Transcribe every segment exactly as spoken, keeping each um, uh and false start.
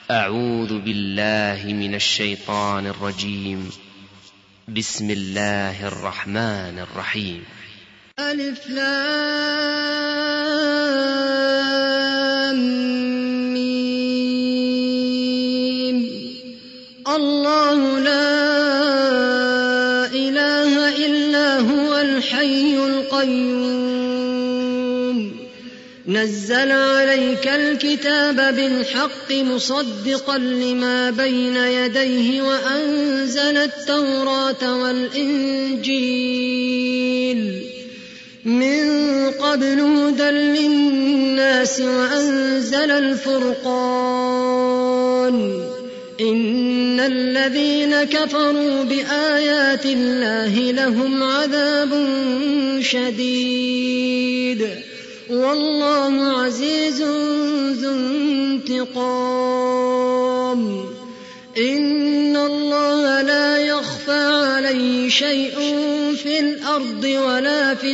أعوذ بالله من الشيطان الرجيم. بسم الله الرحمن الرحيم. ألف لام ميم. الله لا إله إلا هو الحي القيوم نزل عليك الكتاب بالحق مصدقا لما بين يديه وأنزل التوراة والإنجيل من قبل هدى للناس وأنزل الفرقان إن الذين كفروا بآيات الله لهم عذاب شديد والله عزيز ذو انتقام. إن الله لا يخفى عليه شيء في الأرض ولا في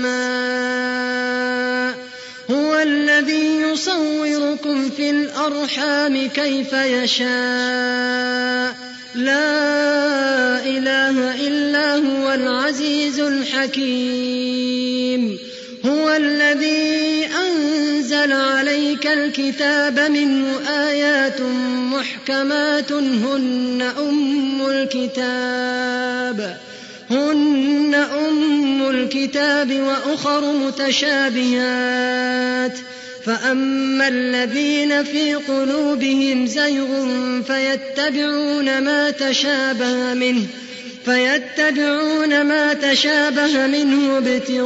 السماء هو الذي يصوركم في الأرحام كيف يشاء لا إله إلا هو العزيز الحكيم. هو الذي أنزل عليك الكتاب منه آيات محكمات هن أم الكتاب هن أم الكتاب وأخر متشابهات فأما الذين في قلوبهم زيغ فيتبعون ما تشابه منه فيتبعون ما تشابه منه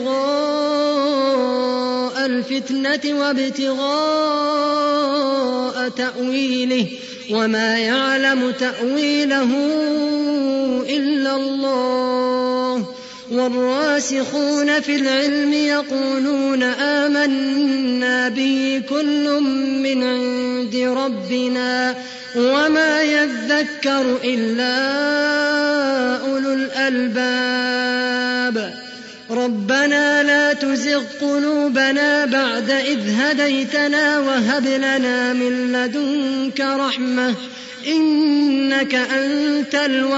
ابتغاء الفتنة وابتغاء تأويله وما يعلم تأويله إلا الله. والراسخون في العلم يقولون آمنا به كل من عند ربنا وما يذكر إلا أولو الألباب. ربنا لا تزغ قلوبنا بعد إذ هديتنا وهب لنا من لدنك رحمة إنك أنت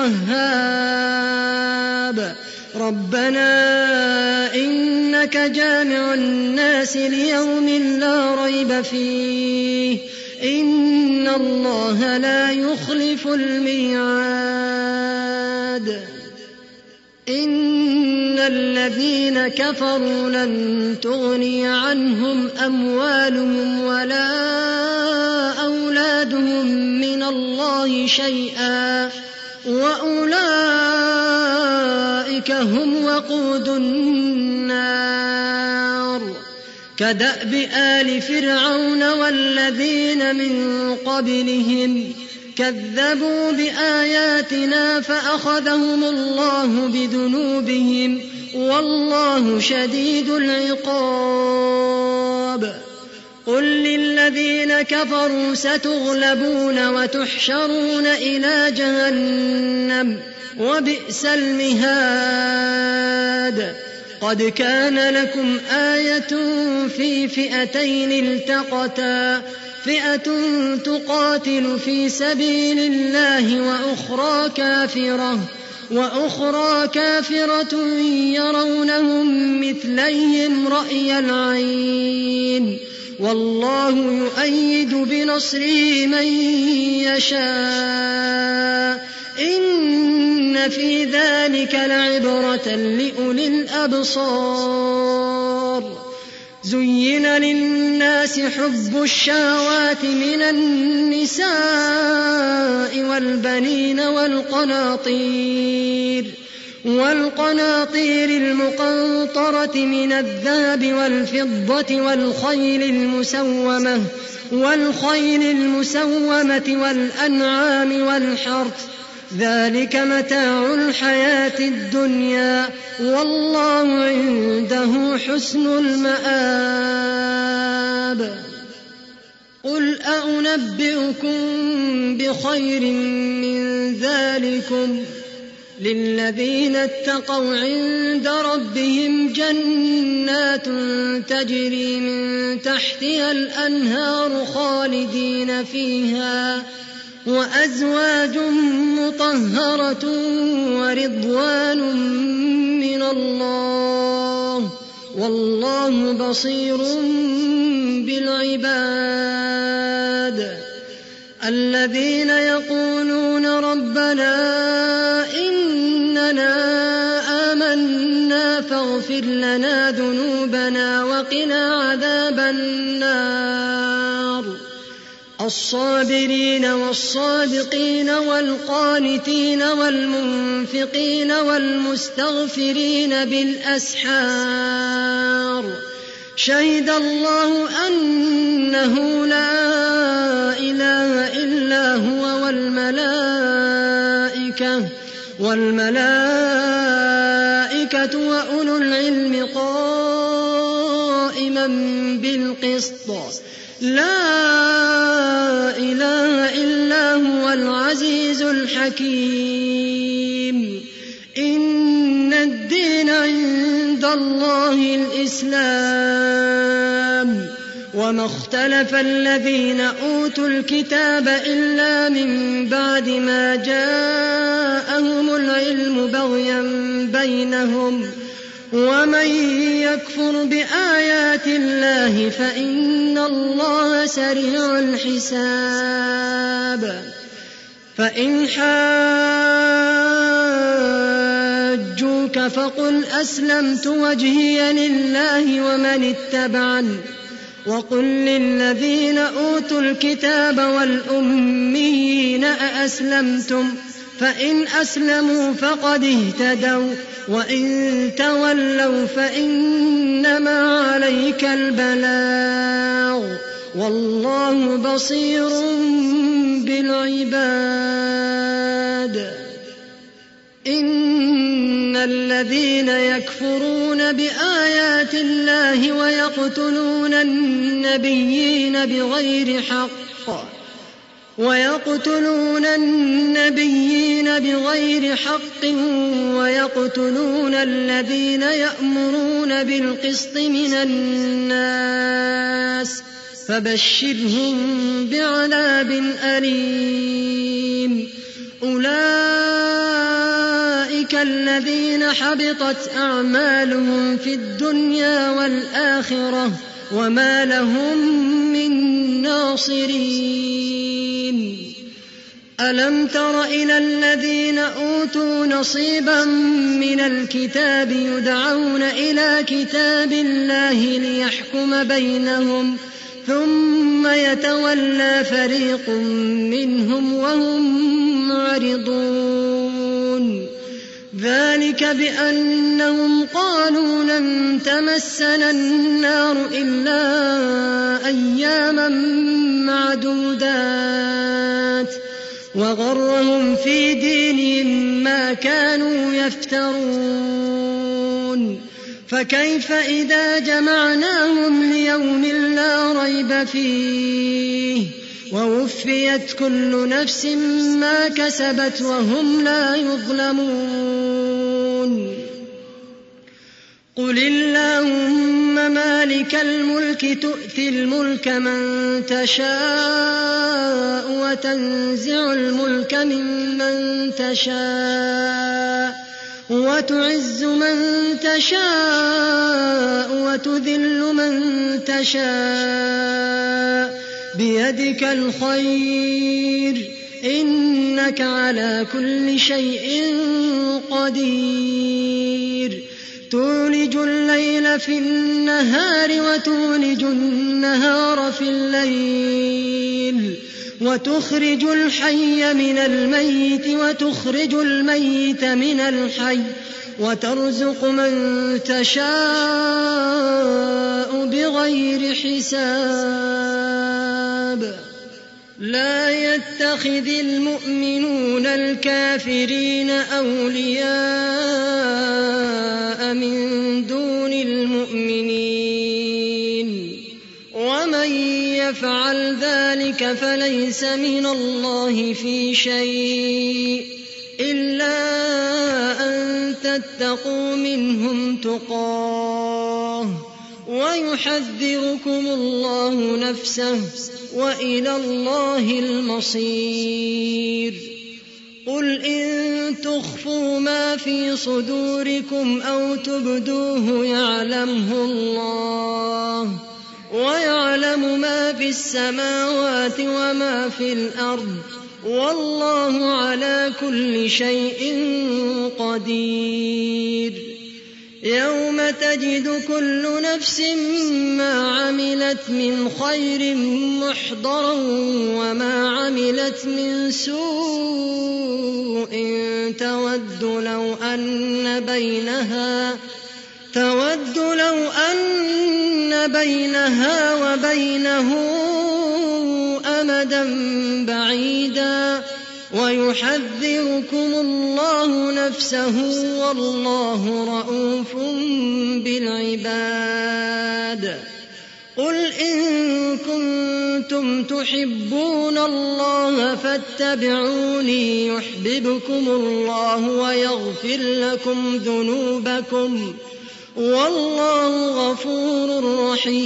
الوهاب. ربنا إنك جامع الناس ليوم لا ريب فيه إن الله لا يخلف الميعاد. إن الذين كفروا لن تغني عنهم أموالهم ولا أولادهم من الله شيئا وأولئك هم وقود النار. كدأب آل فرعون والذين من قبلهم كذبوا بآياتنا فأخذهم الله بذنوبهم والله شديد العقاب. قل للذين كفروا ستغلبون وتحشرون إلى جهنم وبئس المهاد. قد كان لكم آية في فئتين التقتا فئة تقاتل في سبيل الله وأخرى كافرة وأخرى كافرة يرونهم مثليهم رأي العين والله يؤيد بنصره من يشاء إن في ذلك لعبرة لأولي الأبصار. زين للناس حب الشهوات من النساء والبنين والقناطير والقناطير المقنطرة من الذهب والفضة والخيل المسومة والخيل المسومة والأنعام والحرث ذلك متاع الحياة الدنيا والله عنده حسن المآب. قل أنبئكم بخير من ذلكم للذين اتقوا عند ربهم جنات تجري من تحتها الأنهار خالدين فيها وأزواج مطهرة ورضوان من الله والله بصير بالعباد. الذين يقولون ربنا إننا آمنا فاغفر لنا ذنوبنا وقنا عذاب النار. الصابرين والصادقين والقانتين والمنفقين والمستغفرين بالأسحار. شهد الله أنه لا إله إلا هو والملائكة والملائكة وأولو العلم قائما بالقسط. لا إله إلا هو العزيز الحكيم. إن الدين عند الله الإسلام وما اختلف الذين أوتوا الكتاب إلا من بعد ما جاءهم العلم بغيا بينهم ومن يكفر بآيات الله فإن الله سريع الحساب. فإن حاجوك فقل أسلمت وجهي لله ومن اتبعني وقل للذين أوتوا الكتاب والأميين أأسلمتم فإن أسلموا فقد اهتدوا وإن تولوا فإنما عليك البلاغ والله بصير بالعباد. إن الذين يكفرون بآيات الله ويقتلون النبيين بغير حق ويقتلون النبيين بغير حق ويقتلون الذين يأمرون بالقسط من الناس فبشرهم بعذاب أليم. أولئك الذين حبطت أعمالهم في الدنيا والآخرة وما لهم من ناصرين. ألم تر إلى الذين أوتوا نصيبا من الكتاب يدعون إلى كتاب الله ليحكم بينهم ثم يتولى فريق منهم وهم معرضون. ذلك بأنهم قالوا لن تمسنا النار إلا أياما معدودات وغرهم في دينهم ما كانوا يفترون. فكيف إذا جمعناهم ليوم لا ريب فيه ووفيت كل نفس ما كسبت وهم لا يظلمون. قل اللهم مالك الملك تؤتي الملك من تشاء وتنزع الملك ممن تشاء وتعز من تشاء وتذل من تشاء بيدك الخير إنك على كل شيء قدير. تولج الليل في النهار وتولج النهار في الليل وتخرج الحي من الميت وتخرج الميت من الحي وترزق من تشاء بغير حساب. لا يتخذ المؤمنون الكافرين أولياء من دون المؤمنين ومن يفعل ذلك فليس من الله في شيء إلا أن تتقوا منهم تقاه ويحذركم الله نفسه وإلى الله المصير. قل إن تخفوا ما في صدوركم أو تبدوه يعلمه الله ويعلم ما في السماوات وما في الأرض والله على كل شيء قدير. يوم تجد كل نفس ما عملت من خير محضرا وما عملت من سوء تود لو أن بينها تود لو أن بينها وبينه أمدا بعيدا ويحذركم الله نفسه والله رءوف بالعباد. قل إن كنتم تحبون الله فاتبعوني يحببكم الله ويغفر لكم ذنوبكم والله غفور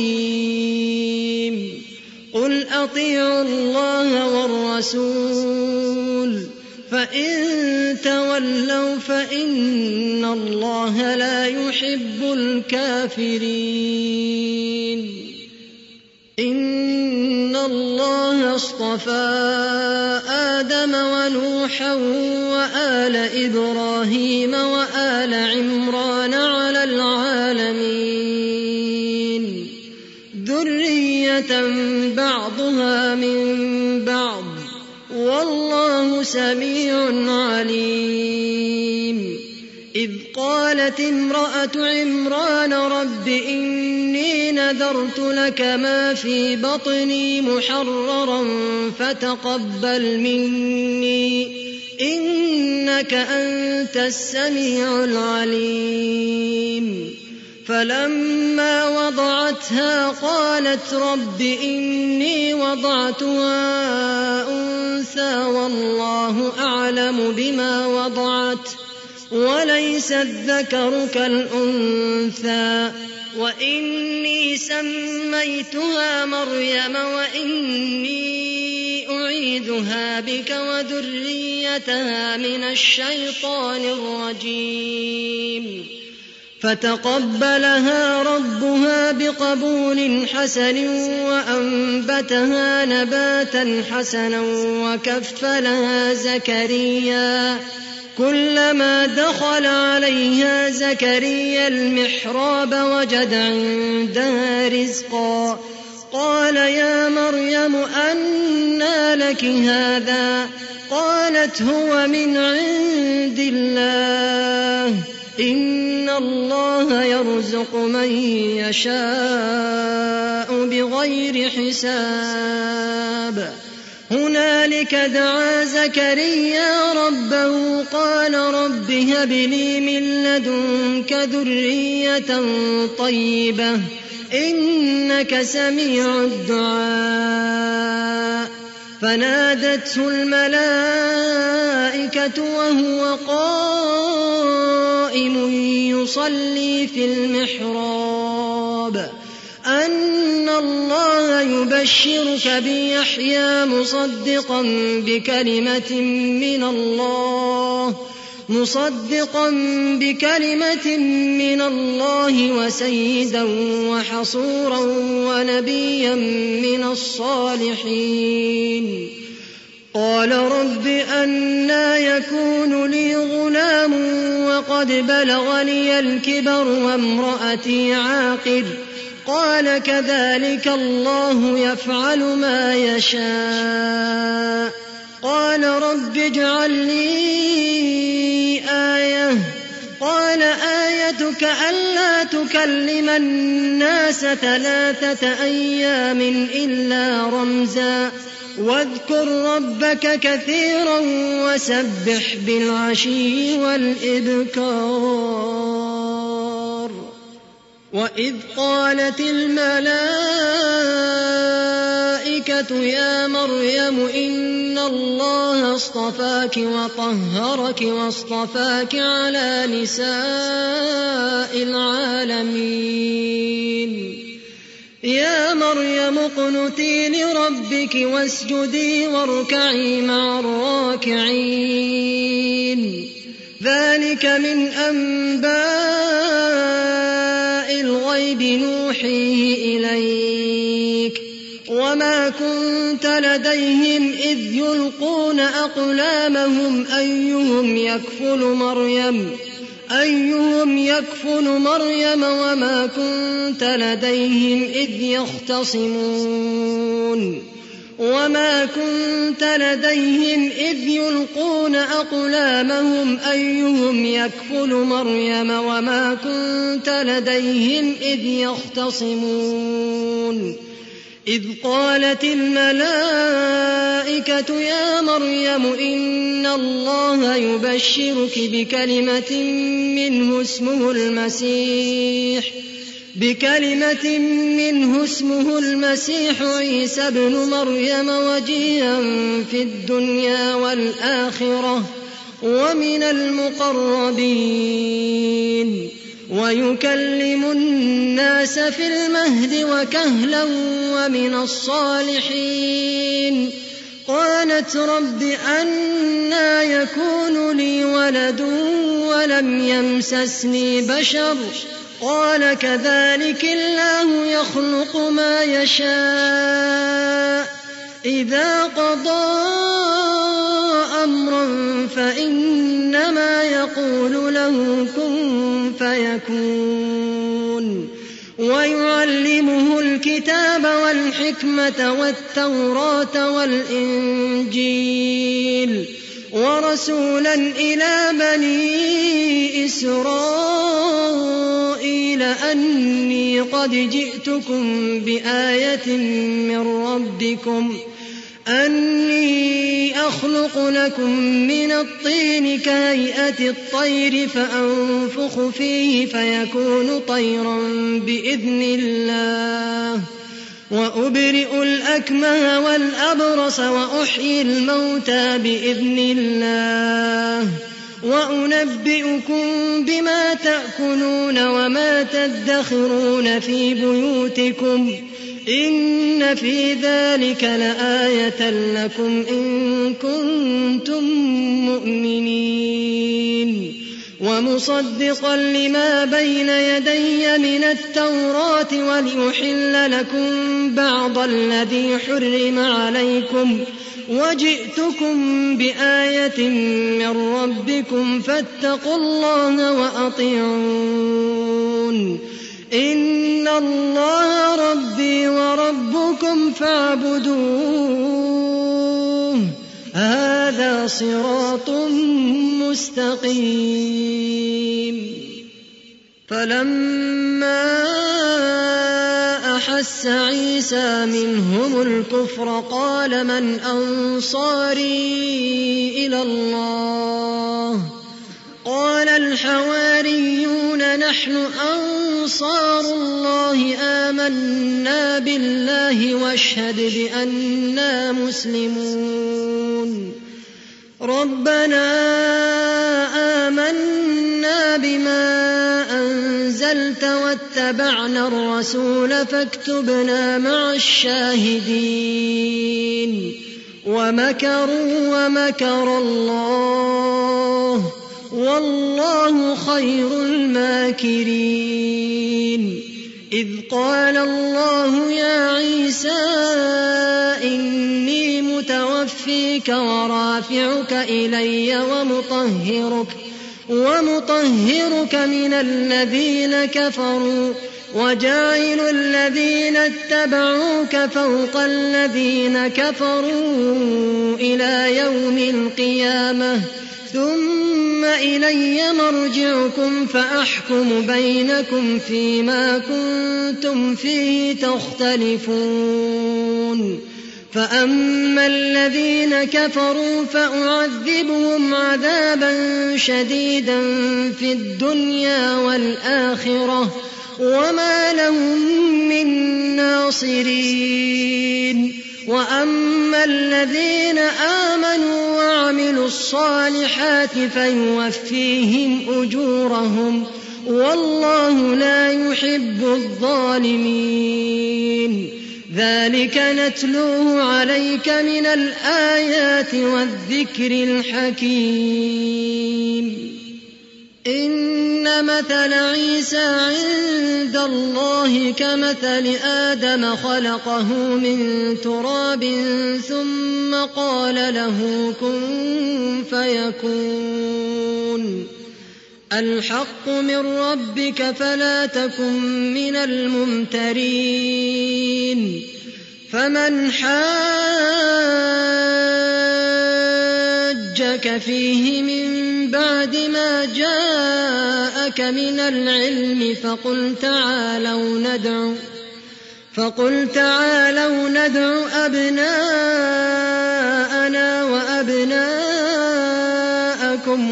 رحيم. قل أطيعوا الله والرسول فإن تولوا فإن الله لا يحب الكافرين. إن الله اصطفى آدم ونوحا وآل إبراهيم وآل عمران على العالمين ذرية بعضها من بعض والله سميع عليم. إذ قالت امرأة عمران رب إني نذرت لك ما في بطني محررا فتقبل مني إنك أنت السميع العليم. فلما وضعتها قالت رب إني وضعتها أنثى والله أعلم بما وضعت وليس الذكر كالأنثى وإني سميتها مريم وإني أعيذها بك وذريتها من الشيطان الرجيم. فتقبلها ربها بقبول حسن وأنبتها نباتا حسنا وكفلها زكريا كلما دخل عليها زكريا المحراب وجد عندها رزقا قال يا مريم أنى لك هذا قالت هو من عند الله إن الله يرزق من يشاء بغير حساب. هنالك دعا زكريا ربه قال رب هب لي من لدنك ذرية طيبة إنك سميع الدعاء. فنادته الملائكة وهو قائم يصلي في المحراب أن الله يبشرك بيحيى مصدقا بكلمة من الله مصدقا بكلمة من الله وسيدا وحصورا ونبيا من الصالحين. قال رب أنى يكون لي غلام وقد بلغني الكبر وامرأتي عاقر قال كذلك الله يفعل ما يشاء. قال رب اجعل لي آية قال آيتك ألا تكلم الناس ثلاثة أيام إلا رمزا واذكر ربك كثيرا وسبح بالعشي والإبكار. وإذ قالت الملائكة الْمَلَائِكَةُ يَا مَرْيَمُ إِنَّ اللَّهَ اصْطَفَاكِ وَطَهَّرَكِ وَاصْطَفَاكِ عَلَىٰ نِسَاءِ الْعَالَمِينَ يَا مَرْيَمُ اقْنُتِي لِرَبِّكِ وَاسْجُدِي وَارْكَعِي مَعَ الرَّاكِعِينَ ذَلِكَ مِنْ أَنبَاءِ الْغَيْبِ نُوحِيهِ إِلَيْكَ وَمَا كُنتَ لَدَيْهِمْ إِذْ يُلْقُونَ أَقْلَامَهُمْ أَيُّهُمْ يَكْفُلُ مَرْيَمَ أَيُّهُمْ يَكْفُلُ مَرْيَمَ وَمَا كُنتَ لَدَيْهِمْ إِذْ يَخْتَصِمُونَ وَمَا كُنتَ لَدَيْهِمْ إِذْ يُلْقُونَ أَقْلَامَهُمْ أَيُّهُمْ يَكْفُلُ مَرْيَمَ وَمَا كُنتَ لَدَيْهِمْ إِذْ يَخْتَصِمُونَ إِذْ قَالَتِ الْمَلَائِكَةُ يَا مَرْيَمُ إِنَّ اللَّهَ يُبَشِّرُكِ بِكَلِمَةٍ مِّنْهُ اسْمُهُ الْمَسِيحُ بكلمة منه اسمه المسيح عيسى ابن مريم وجيها في الدنيا والآخرة ومن المقربين ويكلم الناس في المهد وكهلا ومن الصالحين قالت رب أنى يكون لي ولد ولم يمسسني بشر قال كذلك الله يخلق ما يشاء إذا قضى أمرا فإنما يقول له كن فيكون ويعلمه الكتاب والحكمة والتوراة والإنجيل ورسولا إلى بني إسرائيل أني قد جئتكم بآية من ربكم أني أخلق لكم من الطين كهيئة الطير فأنفخ فيه فيكون طيرا بإذن الله وأبرئ الأكمه والأبرص وأحيي الموتى بإذن الله وأنبئكم بما تأكلون وما تدخرون في بيوتكم إن في ذلك لآية لكم إن كنتم مؤمنين ومصدقا لما بين يدي من التوراة ولأحل لكم بعض الذي حرم عليكم وجئتكم بآية من ربكم فاتقوا الله وأطيعون إن الله ربي وربكم فاعبدوه هذا صراط مستقيم فلما أحس عيسى منهم الكفر قال من أنصاري إلى الله قال الحواريون نحن أنصار الله آمنا بالله واشهد بأننا مسلمون ربنا آمنا بما أنزلت واتبعنا الرسول فاكتبنا مع الشاهدين ومكروا ومكر الله والله خير الماكرين إذ قال الله يا عيسى إني متوفيك ورافعك إلي ومطهرك ومطهرك من الذين كفروا وجاعل الذين اتبعوك فوق الذين كفروا إلى يوم القيامة ثم إلي مرجعكم فأحكم بينكم فيما كنتم فيه تختلفون فأما الذين كفروا فأعذبهم عذابا شديدا في الدنيا والآخرة وما لهم من ناصرين وأما الذين آمنوا وعملوا الصالحات فيوفيهم أجورهم والله لا يحب الظالمين. ذلك نتلوه عليك من الآيات والذكر الحكيم. إن مثل عيسى عند الله كمثل آدم خلقه من تراب ثم قال له كن فيكون. الحق من ربك فلا تكن من الممترين. فمن حاجك فيه من بعد ما جاءك من العلم فقل تعالوا ندع فقل تعالوا ندع أبناءنا وأبناءكم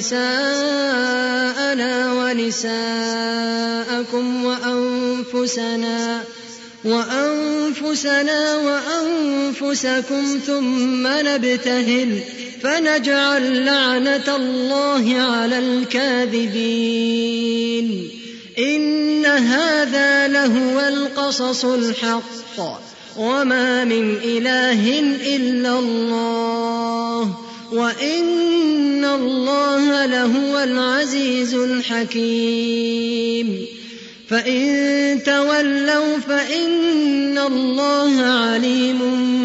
ونساءنا ونساءكم وأنفسنا وأنفسنا وأنفسكم ثم نبتهل فنجعل لعنة الله على الكاذبين. إن هذا لهو القصص الحق وما من إله إلا الله وإن الله لهو العزيز الحكيم. فإن تولوا فإن الله عليم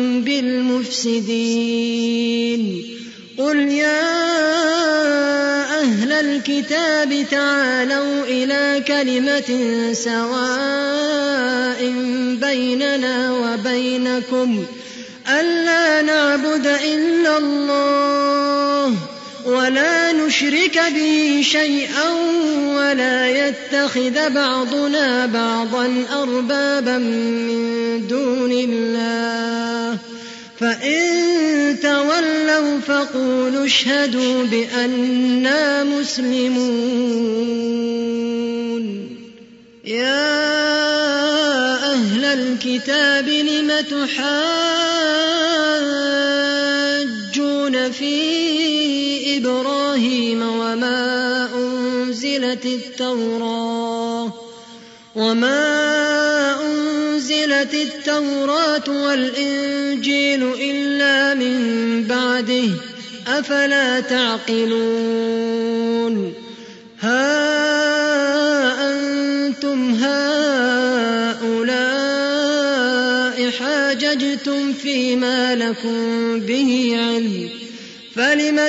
بالمفسدين. قل يا أهل الكتاب تعالوا إلى كلمة سواء بيننا وبينكم ألا نعبد إلا الله ولا نشرك به شيئا ولا يتخذ بعضنا بعضا أربابا من دون الله. فإن تولوا فقولوا اشهدوا بأننا مسلمون. يا أهل الكتاب لم تحاجون في إبراهيم وما أنزلت التوراة وما أنزلت التوراة والإنجيل إلا من بعده أفلا تعقلون. ها أنتم هؤلاء حاججتم فيما لكم به علم فلم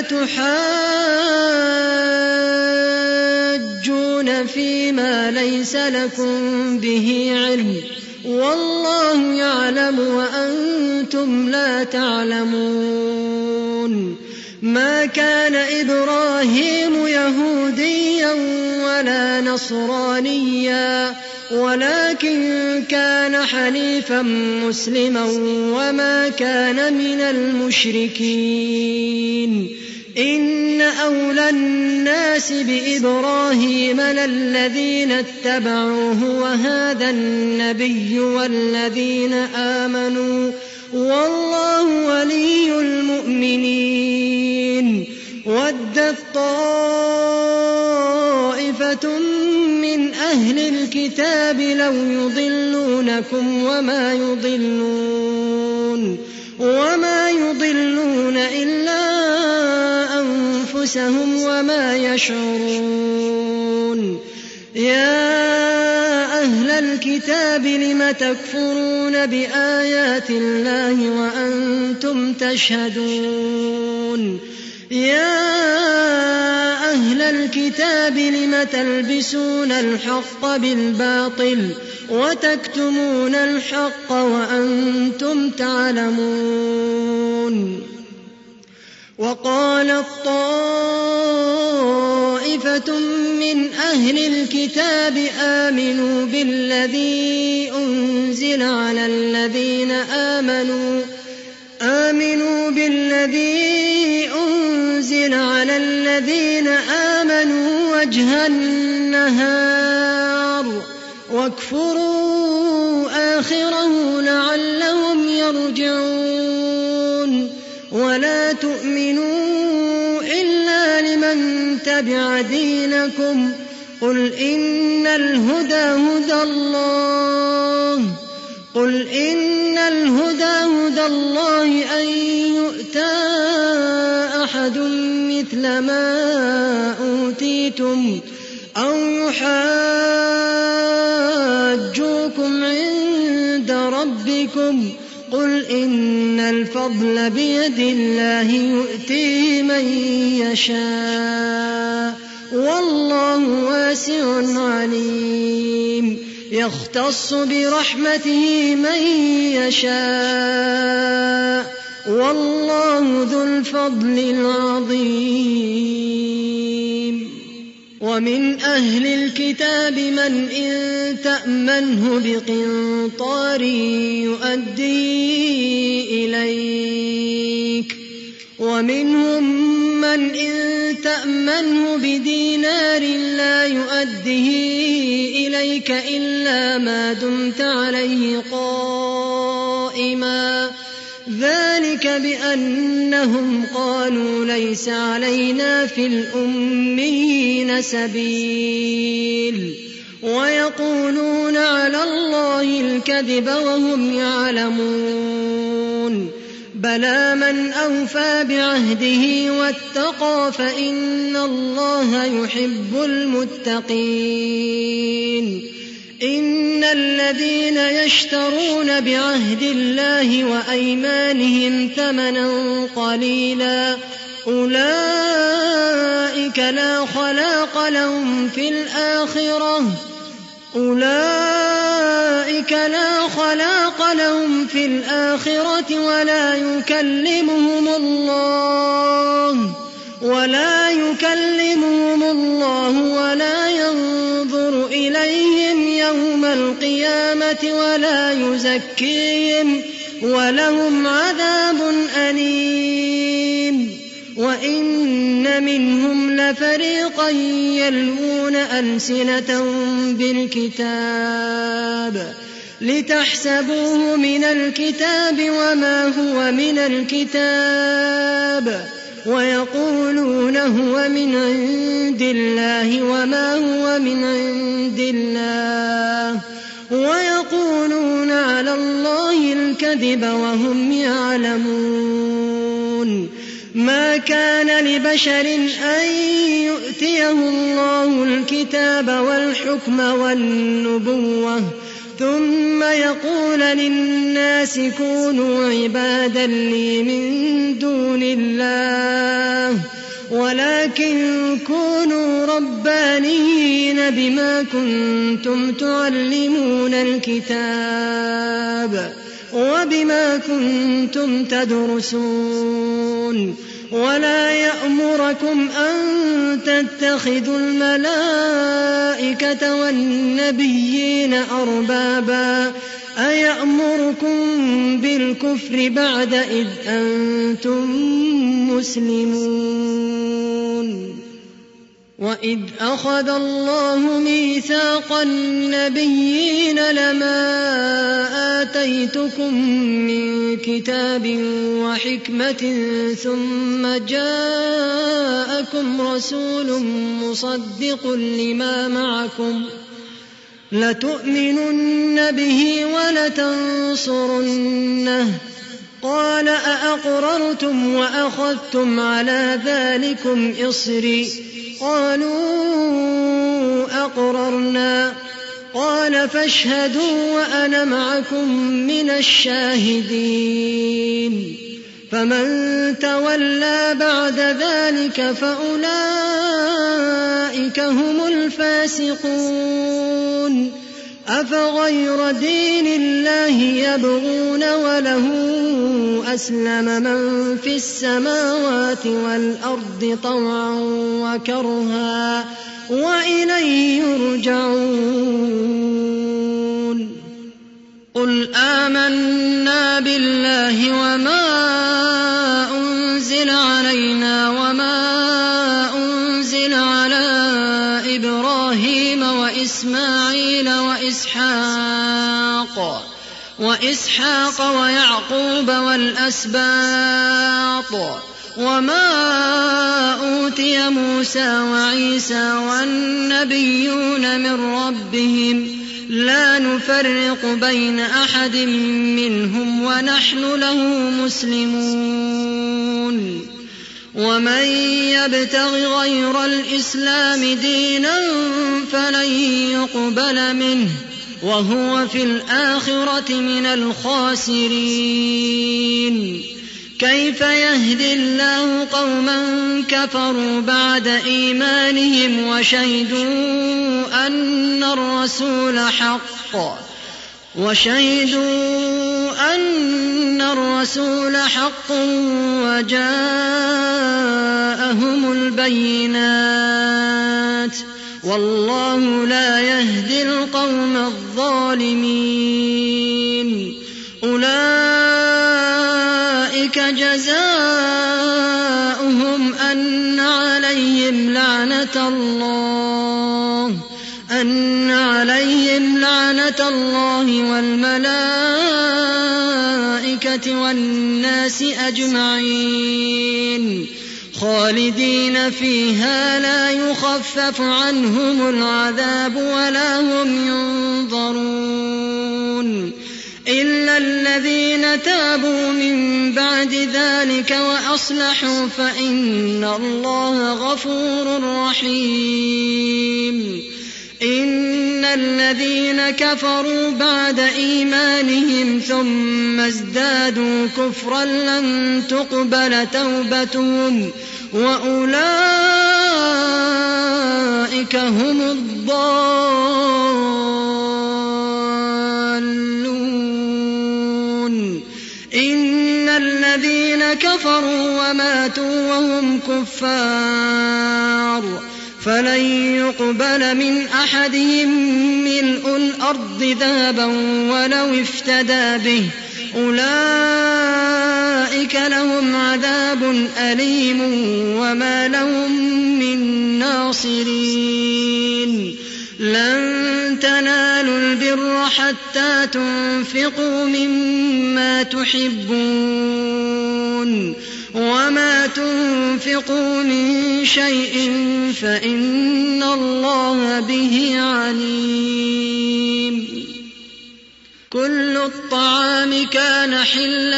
تحاجون فيما ليس لكم به علم والله يعلم وأنتم لا تعلمون. ما كان إبراهيم يهوديا ولا نصرانيا ولكن كان حنيفا مسلما وما كان من المشركين. إن أولى الناس بإبراهيم للذين اتبعوه وهذا النبي والذين آمنوا والله ولي المؤمنين. ودت طائفة من أهل الكتاب لو يضلونكم وما يضلون وما يضلون إلا أنفسهم وما يشعرون. يا أهل الكتاب لم تكفرون بآيات الله وأنتم تشهدون. يا أهل الكتاب لم تلبسون الحق بالباطل وتكتمون الحق وأنتم تعلمون. وقالت طائفة من أهل الكتاب آمنوا بالذي أنزل على الذين آمنوا آمنوا بالذي أنزل على الذين آمنوا وجه النهار واكفروا آخره لعلهم يرجعون. تؤمنوا إلا لمن تبع دينكم قل إن الهدى هدى الله قل إن الهدى هدى الله أن يؤتى أحد مثل ما أوتيتم أو يحاجوكم عند ربكم قل إن الفضل بيد الله يؤتيه من يشاء والله واسع عليم يختص برحمته من يشاء والله ذو الفضل العظيم ومن أهل الكتاب من إن تأمنه بقنطار يؤديه إليك ومنهم من إن تأمنه بدينار لا يؤديه إليك إلا ما دمت عليه قائما ذلك بأنهم قالوا ليس علينا في الأميين سبيل ويقولون على الله الكذب وهم يعلمون بلى من أوفى بعهده واتقى فإن الله يحب المتقين إن الذين يشترون بعهد الله وأيمانهم ثمنا قليلا أولئك لا خلاق لهم في الآخرة أولئك لا خلاق لهم في الآخرة ولا يكلمهم الله ولا يكلمهم الله ولا ينظر إليهم يوم القيامة ولا يزكيهم ولهم عذاب أليم وإن منهم لفريقا يلوون ألسنتهم بالكتاب لتحسبوه من الكتاب وما هو من الكتاب ويقولون هو من عند الله وما هو من عند الله ويقولون على الله الكذب وهم يعلمون ما كان لبشر أن يؤتيه الله الكتاب والحكم والنبوة ثم يقول للناس كونوا عبادا لي من دون الله ولكن كونوا ربانيين بما كنتم تعلمون الكتاب وبما كنتم تدرسون ولا يأمركم أن تتخذوا الملائكة والنبيين أربابا أيأمركم بالكفر بعد إذ أنتم مسلمون وإذ أخذ الله ميثاق النبيين لما آتيتكم من كتاب وحكمة ثم جاءكم رسول مصدق لما معكم لتؤمنن به ولتنصرنه قال أأقررتم وأخذتم على ذلكم إصري قالوا أقررنا قال فاشهدوا وأنا معكم من الشاهدين فمن تولى بعد ذلك فأولئك هم الفاسقون أفغير دين الله يبغون وله أسلم من في السماوات والأرض طوعا وكرها وإليه يرجعون قل آمنا بالله وما أنزل علينا وما أنزل على إبراهيم وإسماعيل وإسحاق وإسحاق ويعقوب والأسباط وما أوتي موسى وعيسى والنبيون من ربهم لا نفرق بين أحد منهم ونحن له مسلمون ومن يبتغ غير الإسلام دينا فلن يقبل منه وهو في الآخرة من الخاسرين كيف يهدي الله قوما كفروا بعد إيمانهم وشهدوا أن الرسول حق وشهدوا أن الرسول حق وجاءهم البينات والله لا يهدي القوم الظالمين أولئك جزاؤهم أن عليهم لعنة الله أن عليهم لعنة الله والملائكة والناس أجمعين خالدين فيها لا يخفف عنهم العذاب ولا هم ينظرون إلا الذين تابوا من بعد ذلك وأصلحوا فإن الله غفور رحيم إن الذين كفروا بعد إيمانهم ثم ازدادوا كفرا لن تقبل توبتهم وأولئك هم الضالون إن الذين كفروا وماتوا وهم كفار فلن يقبل من أحدهم ملء الأرض ذهبا ولو افتدى به أولئك لهم عذاب أليم وما لهم من ناصرين لن تنالوا البر حتى تنفقوا مما تحبون وما تنفقوا من شيء فإن الله به عليم كل الطعام كان حلا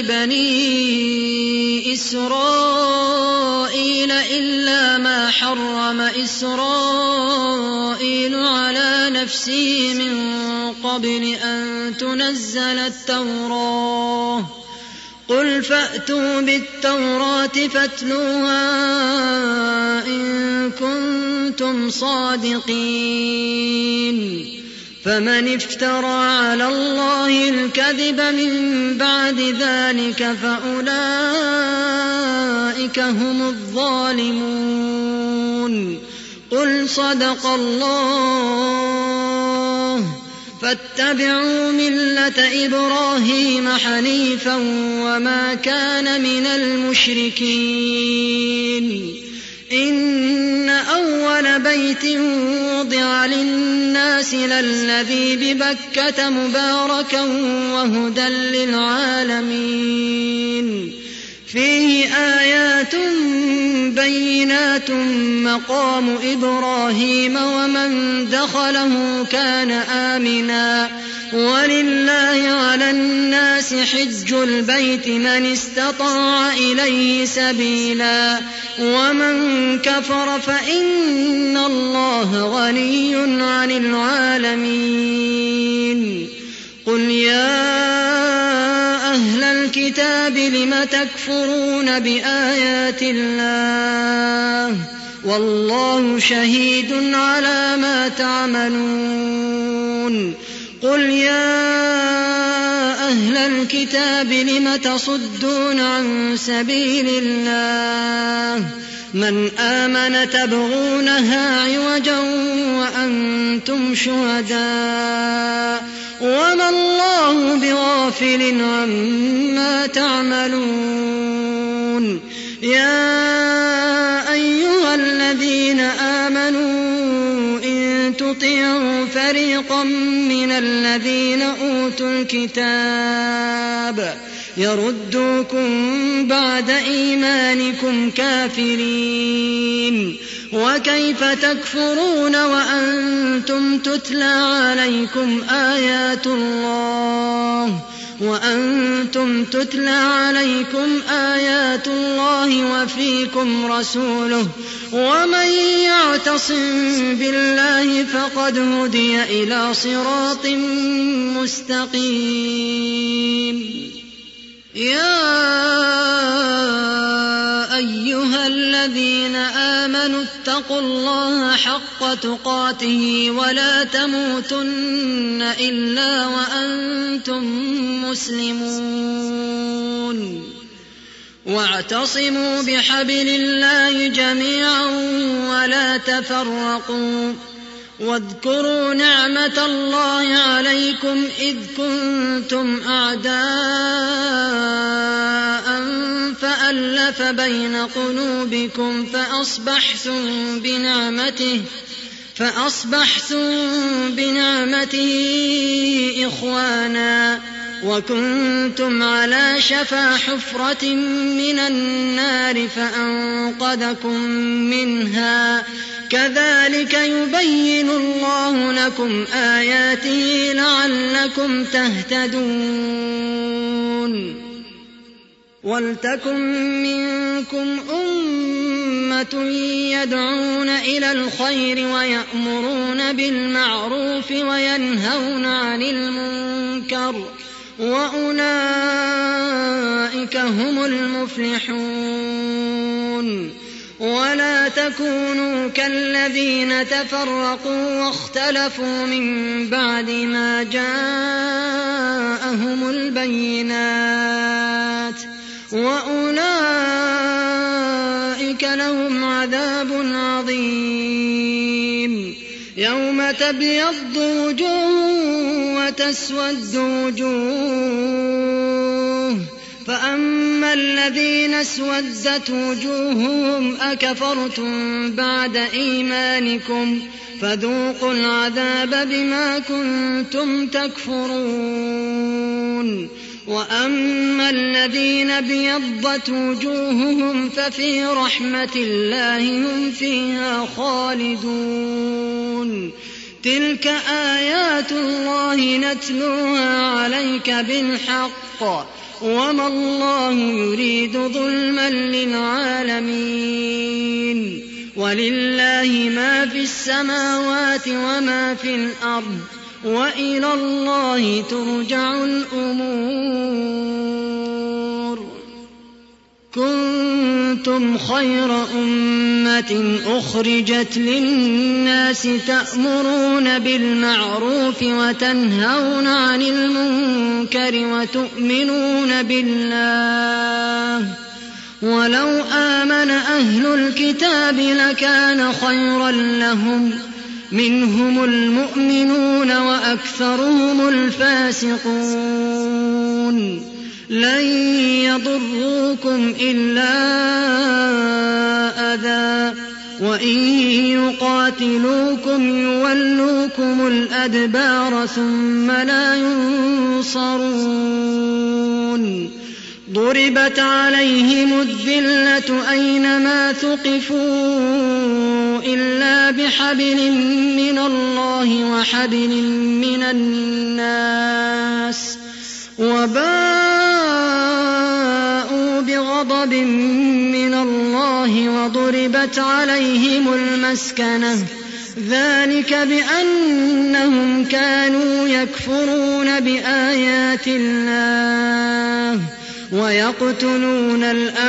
لبني إسرائيل إلا ما حرم إسرائيل على نفسه من قبل أن تنزل التوراة قل فأتوا بالتوراة فاتلوها إن كنتم صادقين فمن افترى على الله الكذب من بعد ذلك فأولئك هم الظالمون قل صدق الله فاتبعوا ملة إبراهيم حنيفا وما كان من المشركين إن أول بيت وضع للناس للذي ببكة مباركا وهدى للعالمين فيه آيات بينات مقام إبراهيم ومن دخله كان آمنا ولله على الناس حج البيت من استطاع إليه سبيلا ومن كفر فإن الله غني عن العالمين قل يا أهل الكتاب لم تكفرون بآيات الله والله شهيد على ما تعملون قل يا أهل الكتاب لم تصدون عن سبيل الله من آمن تبغونها عوجا وأنتم شهداء وما الله بغافل عما تعملون يا أيها الذين آمنوا إن تطيعوا فريقا من الذين أوتوا الكتاب يردوكم بعد إيمانكم كافرين. وكيف تكفرون وأنتم تتلى عليكم آيات الله وأنتم تتلى عليكم آيات الله وفيكم رسوله ومن يعتصم بالله فقد هدي إلى صراط مستقيم. يا أيها الذين آمنوا اتقوا الله حق تقاته ولا تموتن إلا وأنتم مسلمون. واعتصموا بحبل الله جميعا ولا تفرقوا. واذكروا نعمة الله عليكم إذ كنتم أعداء فألف بين قلوبكم فأصبحتم بنعمته فأصبحتم بنعمته إخوانا وكنتم على شفا حفرة من النار فأنقذكم منها. كذلك يبين الله لكم آياته لعلكم تهتدون. ولتكن منكم أمة يدعون إلى الخير ويأمرون بالمعروف وينهون عن المنكر وأولئك هم المفلحون. ولا تكونوا كالذين تفرقوا واختلفوا من بعد ما جاءهم البينات وأولئك لهم عذاب عظيم. يوم تبيض وجوه وتسود وجوه فأما الذين اسودت وجوههم أكفرتم بعد إيمانكم فذوقوا العذاب بما كنتم تكفرون. وأما الذين ابيضت وجوههم ففي رحمة الله هم فيها خالدون. تلك آيات الله نتلوها عليك بالحق وما الله يريد ظلما للعالمين. ولله ما في السماوات وما في الأرض وإلى الله ترجع الأمور. كنتم خير أمة أخرجت للناس تأمرون بالمعروف وتنهون عن المنكر وتؤمنون بالله. ولو آمن أهل الكتاب لكان خيرا لهم منهم المؤمنون وأكثرهم الفاسقون. لن يضروكم إلا أذى وإن يقاتلوكم يولوكم الأدبار ثم لا ينصرون. ضربت عليهم الذلة أينما ثقفوا إلا بحبل من الله وحبل من الناس وباءوا بغضب من الله وضربت عليهم المسكنة ذلك بأنهم كانوا يكفرون بآيات الله ويقتلون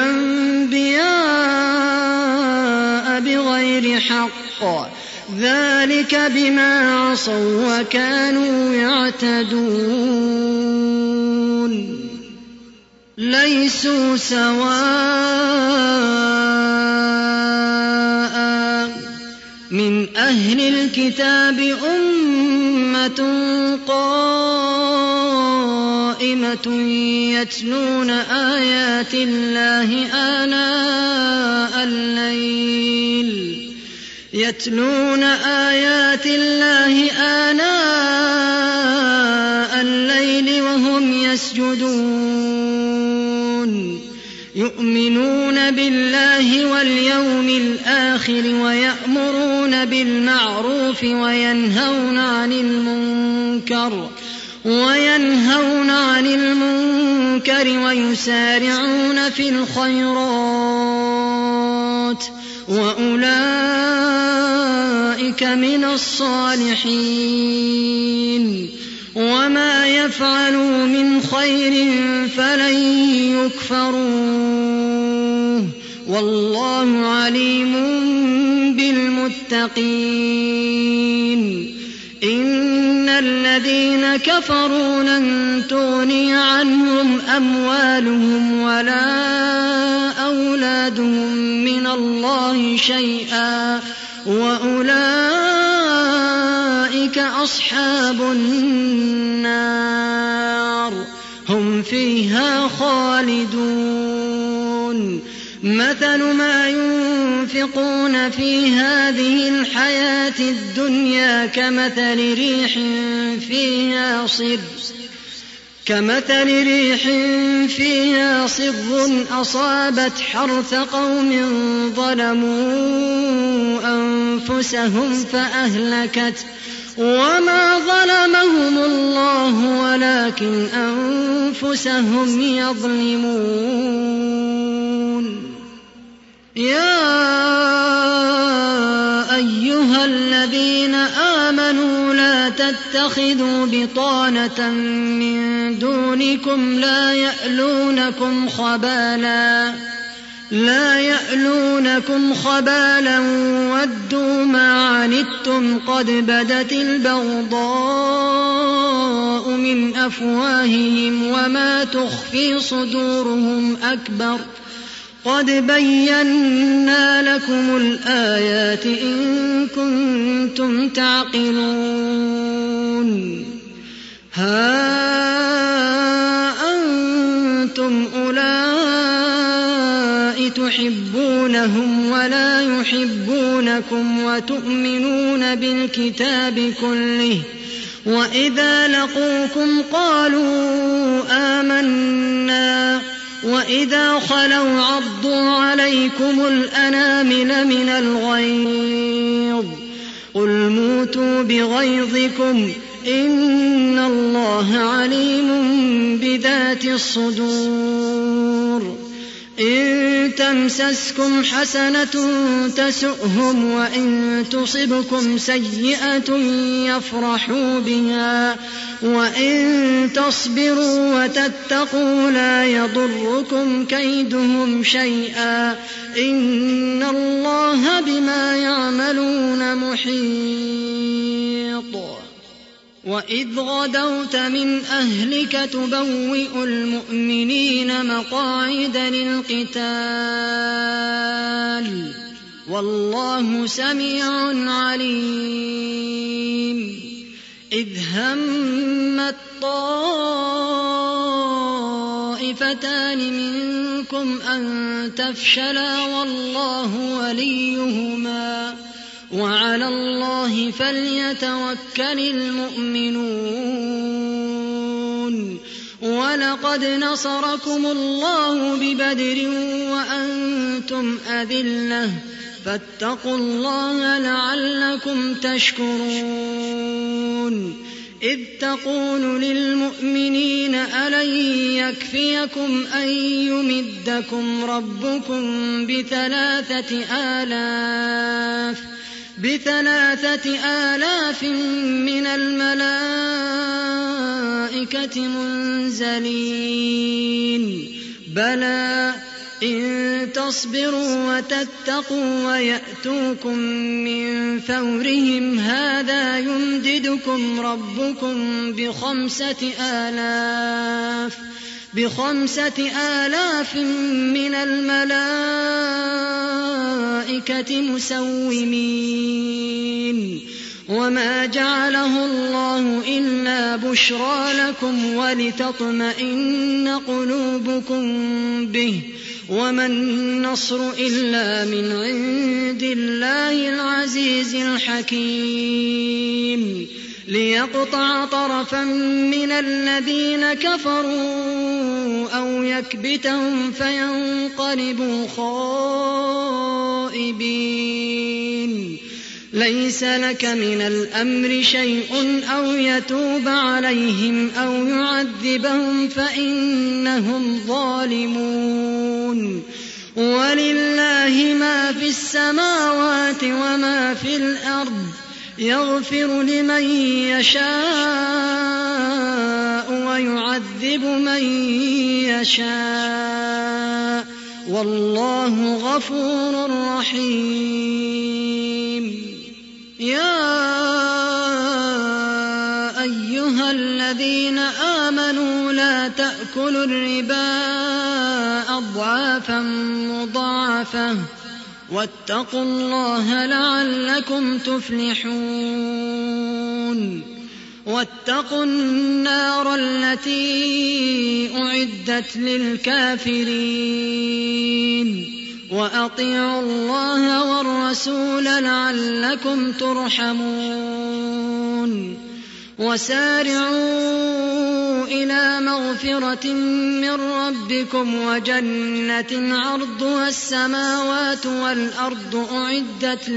الأنبياء بغير حق ذلك بما عصوا وكانوا يعتدون. ليسوا سواء من أهل الكتاب أمة قائمة يتلون آيات الله آناء الليل يتلون آيات الله آناء الليل وهم يسجدون. يؤمنون بالله واليوم الآخر ويأمرون بالمعروف وينهون عن المنكر وينهون عن المنكر ويسارعون في الخيرات وأولئك من الصالحين وما يفعلوا من خير فلن يكفروه والله عليم بالمتقين إن الذين كفروا لن تغني عنهم أموالهم ولا أولادهم من الله شيئا وأولئك أصحاب النار هم فيها خالدون مثل ما ينفقون في هذه الحياة الدنيا كمثل ريح فيها صر كمثل ريح فيها صر أصابت حرث قوم ظلموا أنفسهم فأهلكت وما ظلمهم الله ولكن أنفسهم يظلمون يا أيها الذين آمنوا لا تتخذوا بطانة من دونكم لا يألونكم خبالا لا يألونكم خبالا ودوا ما عنتم قد بدت البغضاء من أفواههم وما تخفي صدورهم أكبر قد بينا لكم الآيات إن كنتم تعقلون ها أنتم أولئك تحبونهم ولا يحبونكم وتؤمنون بالكتاب كله وإذا لقوكم قالوا آمنا وإذا خلوا عضوا عليكم الأنامل من الغيظ قل موتوا بغيظكم إن الله عليم بذات الصدور إن تمسسكم حسنة تسؤهم وإن تصبكم سيئة يفرحوا بها وإن تصبروا وتتقوا لا يضركم كيدهم شيئا إن الله بما يعملون محيط وإذ غدوت من أهلك تبوئ المؤمنين مقاعد للقتال والله سميع عليم إذ همت طائفتان منكم أن تفشلا والله وليهما وعلى الله فليتوكل المؤمنون ولقد نصركم الله ببدر وأنتم أذلة فاتقوا الله لعلكم تشكرون إذ تقول للمؤمنين ألن يكفيكم أن يمدكم ربكم بثلاثة آلاف بثلاثة آلاف من الملائكة منزلين بلى إن تصبروا وتتقوا ويأتوكم من فورهم هذا يمددكم ربكم بخمسة آلاف بخمسة آلاف من الملائكة مسومين وما جعله الله إلا بشرى لكم ولتطمئن قلوبكم به وما النصر إلا من عند الله العزيز الحكيم ليقطع طرفا من الذين كفروا أو يكبتهم فينقلبوا خائبين ليس لك من الأمر شيء أو يتوب عليهم أو يعذبهم فإنهم ظالمون ولله ما في السماوات وما في الأرض يغفر لمن يشاء ويعذب من يشاء والله غفور رحيم. يا أيها الذين آمنوا لا تأكلوا الربا أضعافا مضاعفة واتقوا الله لعلكم تفلحون. واتقوا النار التي أعدت للكافرين وأطيعوا الله والرسول لعلكم ترحمون. وسارعوا إلى مغفرة من ربكم وجنة عرضها السماوات والأرض أعدت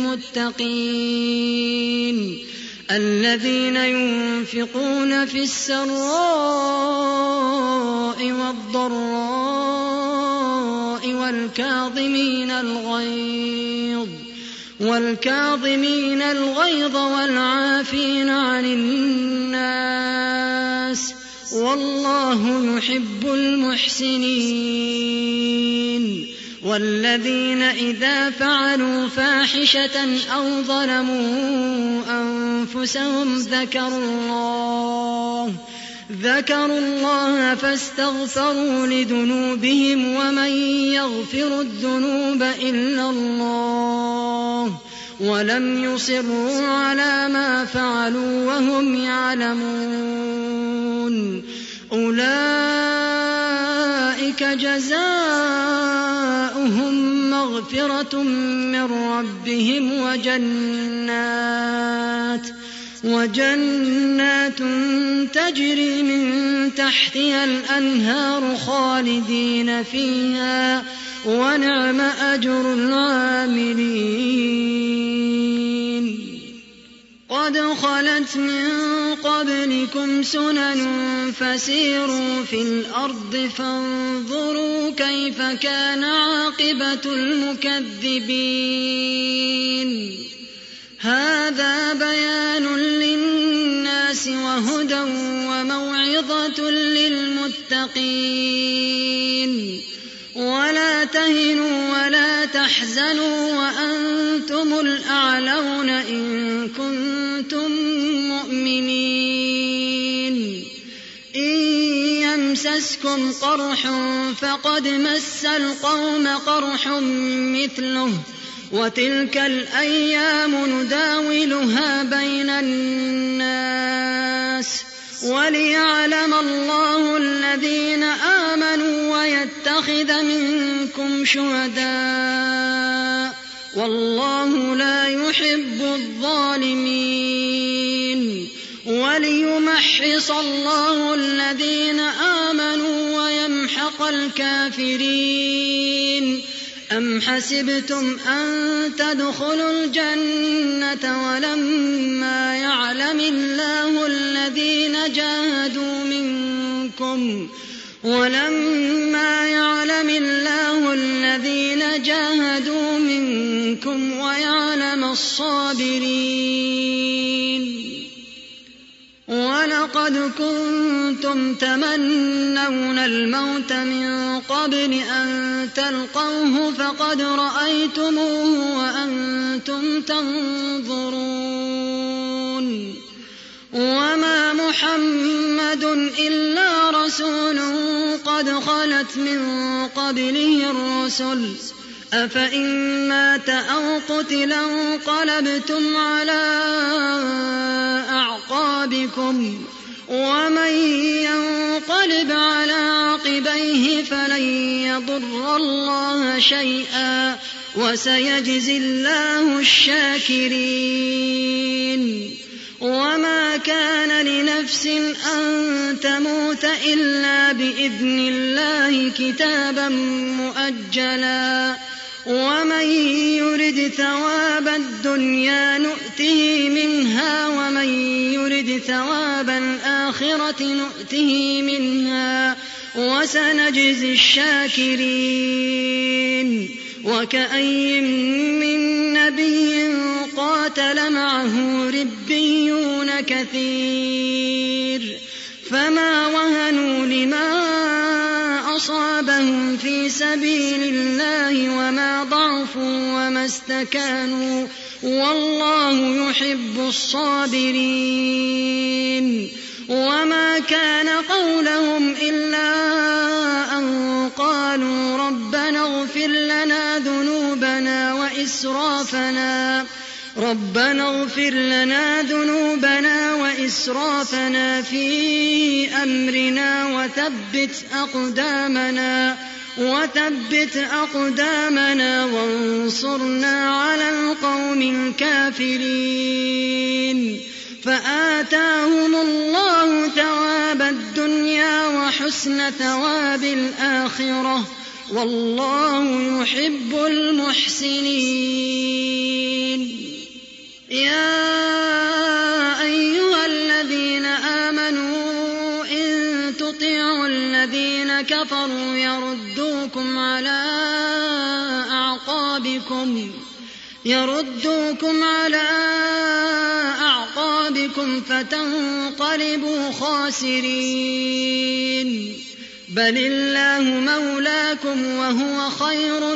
للمتقين الذين ينفقون في السراء والضراء والكاظمين الغيظ والكاظمين الغيظ والعافين عن الناس والله يحب المحسنين. والذين إذا فعلوا فاحشة أو ظلموا أنفسهم ذكروا الله ذكروا الله فاستغفروا لذنوبهم ومن يغفر الذنوب إلا الله ولم يصروا على ما فعلوا وهم يعلمون أولئك جزاؤهم مغفرة من ربهم وجنات وجنات تجري من تحتها الأنهار خالدين فيها ونعم أجر العاملين. قد خلت من قبلكم سنن فسيروا في الأرض فانظروا كيف كان عاقبة المكذبين. هذا بيان للناس وهدى وموعظة للمتقين. ولا تهنوا ولا تحزنوا وأنتم الأعلون إن كنتم مؤمنين. إن يمسسكم قرح فقد مس القوم قرح مثله وتلك الأيام نداولها بين الناس وليعلم الله الذين آمنوا ويتخذ منكم شهداء والله لا يحب الظالمين. وليمحص الله الذين آمنوا ويمحق الكافرين. أم حسبتم أن تدخلوا الجنة ولما يعلم الله الذين جاهدوا منكم ولما يعلم الله الذين جاهدوا منكم ويعلم الصابرين. ولقد كنتم تمنون الموت من قبل أن تلقوه فقد رأيتموه وأنتم تنظرون. وما محمد إلا رسول قد خلت من قبله الرسل أفإن مات أو قتل انقلبتم على أعقابكم ومن ينقلب على عقبيه فلن يضر الله شيئا وسيجزي الله الشاكرين. وما كان لنفس أن تموت إلا بإذن الله كتابا مؤجلا ومن يرد ثواب الدنيا نؤته منها ومن يرد ثواب الآخرة نؤته منها وسنجزي الشاكرين. وكأي من نبي قاتل معه ربيون كثير فما وهنوا لما أصابهم في سبيل الله وما ضعفوا وما استكانوا والله يحب الصابرين. وما كان قولهم إلا أن قالوا ربنا اغفر لنا ذنوبنا وإسرافنا ربنا اغفر لنا ذنوبنا وإسرافنا في أمرنا وثبت أقدامنا وثبت أقدامنا وانصرنا على القوم الكافرين. فآتاهم الله ثواب الدنيا وحسن ثواب الآخرة والله يحب المحسنين. يا أيها الذين آمنوا إن تطيعوا الذين كفروا يردوكم على أعقابكم يردوكم على أعقابكم فتنقلبوا خاسرين. بل الله مولاكم وهو خير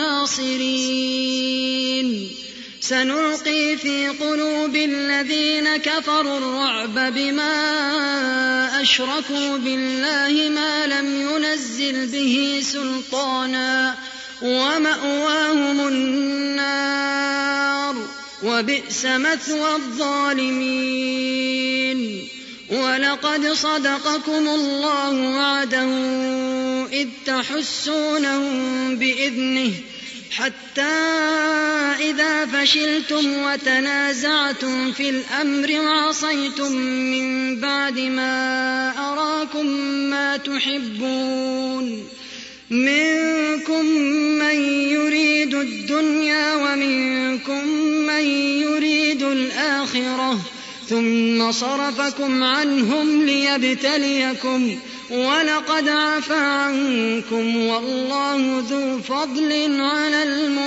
الناصرين. سنلقي في قلوب الذين كفروا الرعب بما أشركوا بالله ما لم ينزل به سلطانا ومأواهم النار وبئس مثوى الظالمين. ولقد صدقكم الله وعده إذ تحسونهم بإذنه حتى إذا فشلتم وتنازعتم في الأمر وعصيتم من بعد ما أراكم ما تحبون منكم من يريد الدنيا ومنكم من يريد الآخرة ثم صرفكم عنهم ليبتليكم ولقد عفا عنكم والله ذو فضل على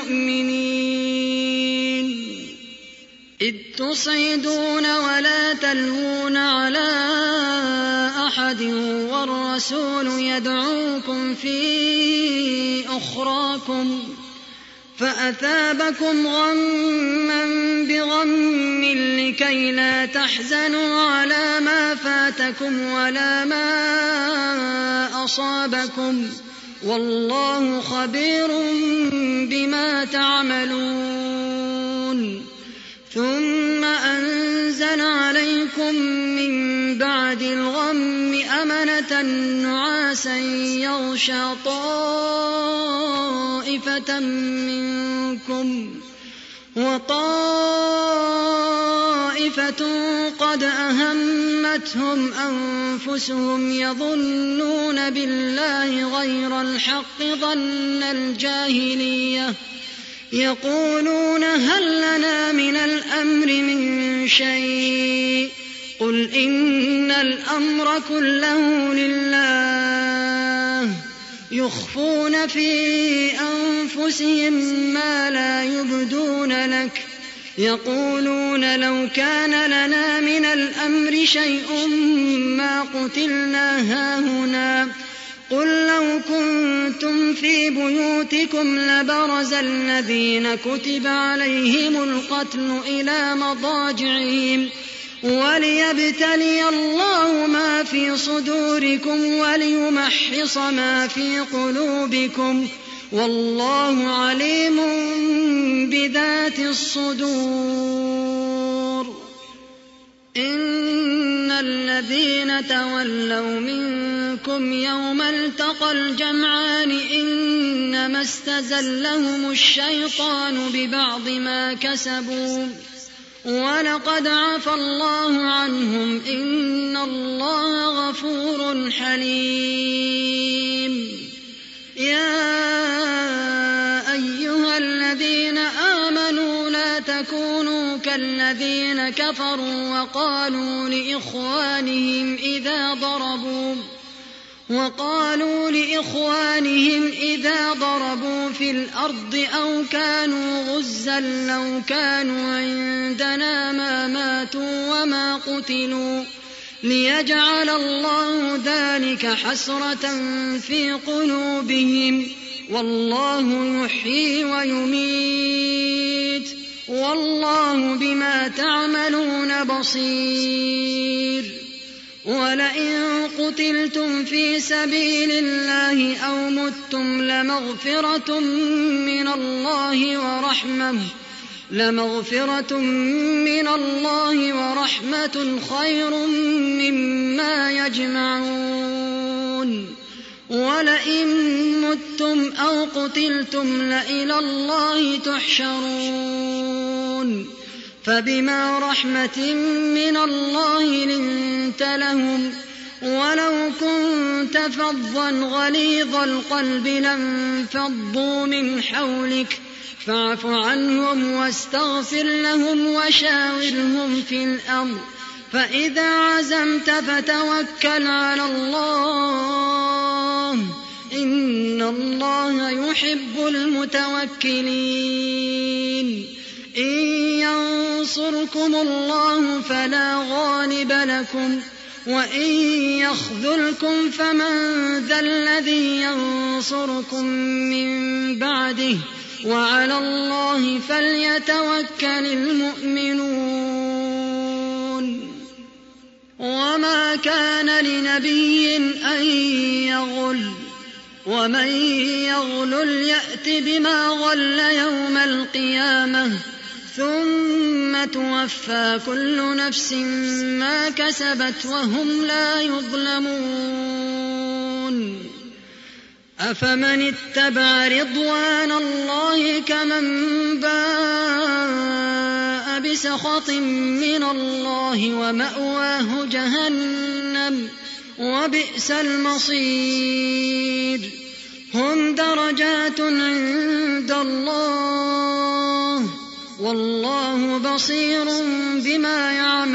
المؤمنين. إذ تصعدون ولا تلوون على أحد والرسول يدعوكم في أخراكم فأثابكم غما بغم لكي لا تحزنوا على ما فاتكم ولا ما أصابكم والله خبير بما تعملون. ثم أنزل عليكم من بعد الغم أمنة نعاسا يغشى طائفة منكم وطائفة قد أهمتهم أنفسهم يظنون بالله غير الحق ظن الجاهلية يقولون هل لنا من الأمر من شيء قل إن الأمر كله لله يخفون في أنفسهم ما لا يبدون لك يقولون لو كان لنا من الأمر شيء ما قتلنا هاهنا قل لو كنتم في بيوتكم لبرز الذين كتب عليهم القتل إلى مضاجعهم وليبتلي الله ما في صدوركم وليمحص ما في قلوبكم والله عليم بذات الصدور. إن الذين تولوا منكم يوم التقى الجمعان إنما استزلهم الشيطان ببعض ما كسبوا ولقد عفى الله عنهم إن الله غفور حليم. يا أيها الذين آمنوا لا تكونوا كالذين كفروا وقالوا لإخوانهم إذا ضربوا وقالوا لإخوانهم إذا ضربوا في الأرض أو كانوا غزا لو كانوا عندنا ما ماتوا وما قتلوا ليجعل الله ذلك حسرة في قلوبهم والله يحيي ويميت والله بما تعملون بصير. ولئن قتلتم في سبيل الله أو متم لمغفرة من الله ورحمة لمغفرة من الله ورحمة خير مما يجمعون. ولئن متم أو قتلتم لإلى الله تحشرون. فبما رحمة من الله لنت لهم ولو كنت فظا غليظ القلب لانفضوا من حولك فاعف عنهم واستغفر لهم وشاورهم في الأمر فإذا عزمت فتوكل على الله إن الله يحب المتوكلين. إن ينصركم الله فلا غالب لكم وإن يخذلكم فمن ذا الذي ينصركم من بعده وعلى الله فليتوكل المؤمنون. وما كان لنبي أن يغل ومن يغلل يأت بما غل يوم القيامة ثم توفى كل نفس ما كسبت وهم لا يظلمون. أفمن اتبع رضوان الله كمن باء بسخط من الله ومأواه جهنم وبئس المصير. هم درجات عند الله والله بصير بما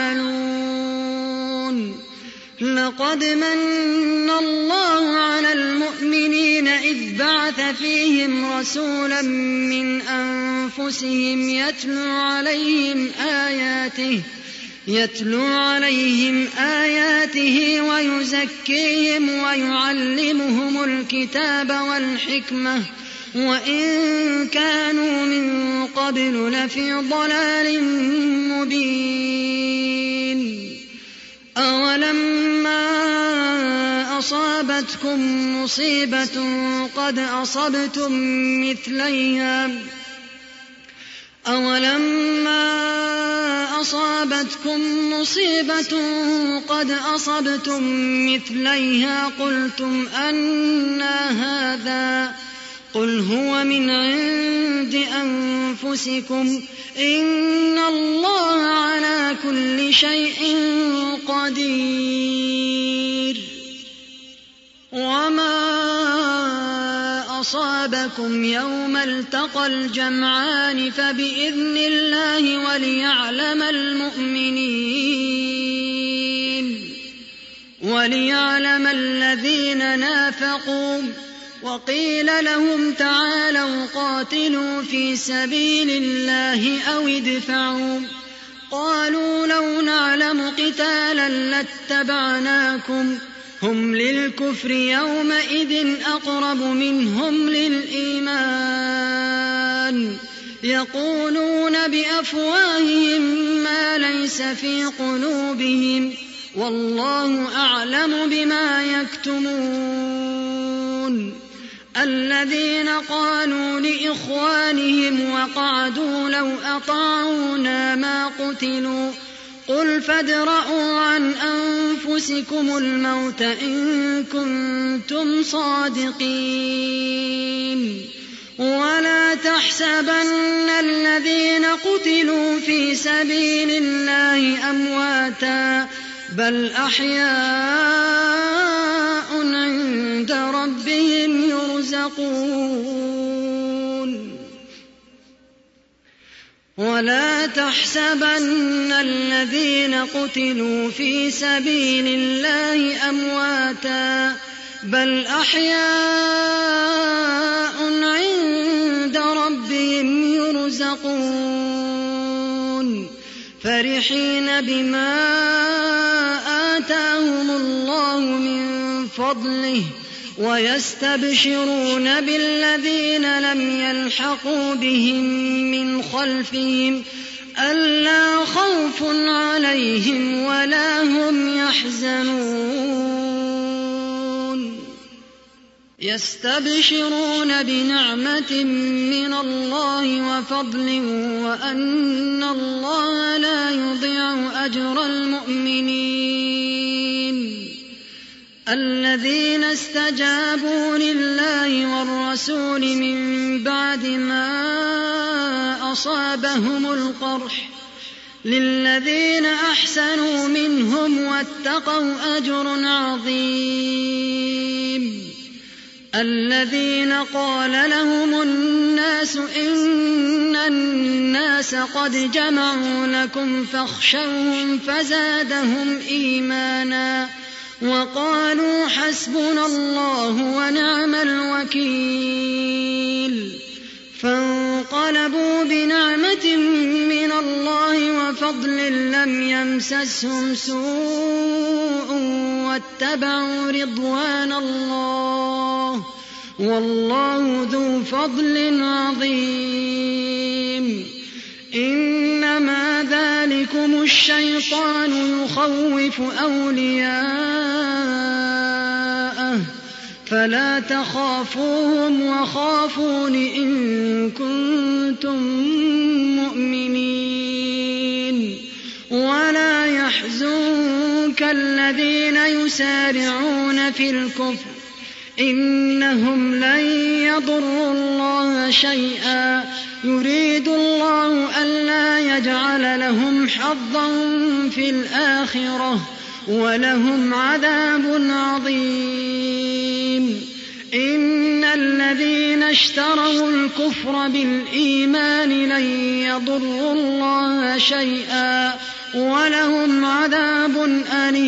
يعملون. لقد من الله على المؤمنين إذ بعث فيهم رسولا من أنفسهم يتلو عليهم آياته يتلو عليهم آياته ويزكيهم ويعلمهم الكتاب والحكمة وإن كانوا من قبل لفي ضلال مبين. أولما أصابتكم مصيبة قد أصبتم مثليها أولما أصابتكم مصيبة قد أصبتم مثليها قلتم أنى هذا قل هو من عند أنفسكم إن الله على كل شيء قدير. وما أصابكم يوم التقى الجمعان فبإذن الله وليعلم المؤمنين وليعلم الذين نافقوا. وقيل لهم تعالوا قاتلوا في سبيل الله أو ادفعوا قالوا لو نعلم قتالا لاتبعناكم هم للكفر يومئذ أقرب منهم للإيمان يقولون بأفواههم ما ليس في قلوبهم والله أعلم بما يكتمون. الذين قالوا لإخوانهم وقعدوا لو أطاعونا ما قتلوا قل فادرءوا عن أنفسكم الموت إن كنتم صادقين. ولا تحسبن الذين قتلوا في سبيل الله أمواتا بل أحياء عند ربهم يرزقون ولا تحسبن الذين قتلوا في سبيل الله أمواتا بل أحياء عند ربهم يرزقون فرحين بما آتاهم الله من فضله ويستبشرون بالذين لم يلحقوا بهم من خلفهم ألا خوف عليهم ولا هم يحزنون يستبشرون بنعمة من الله وفضل وأن الله لا يضيع أجر المؤمنين الذين استجابوا لله والرسول من بعد ما أصابهم القرح للذين أحسنوا منهم واتقوا أجر عظيم الذين قال لهم الناس إن الناس قد جمعوا لكم فاخشوهم فزادهم إيمانا وقالوا حسبنا الله ونعم الوكيل فانقلبوا بنعمة من الله وفضل لم يمسسهم سوء واتبعوا رضوان الله والله ذو فضل عظيم إنما ذلكم الشيطان يخوف أولياءه فلا تخافوهم وخافون إن كنتم مؤمنين ولا يحزنك الذين يسارعون في الكفر إنهم لن يضروا الله شيئا يريد الله ألا يجعل لهم حظا في الآخرة ولهم عذاب عظيم إن الذين اشتروا الكفر بالإيمان لن يضروا الله شيئا ولهم عذاب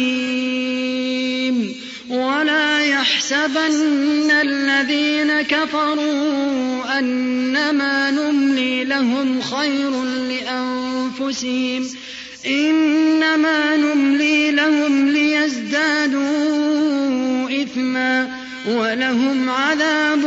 أليم ولا يحسبن الذين كفروا أنما نملي لهم خير لأنفسهم إنما نملي لهم ليزدادوا إثما ولهم عذاب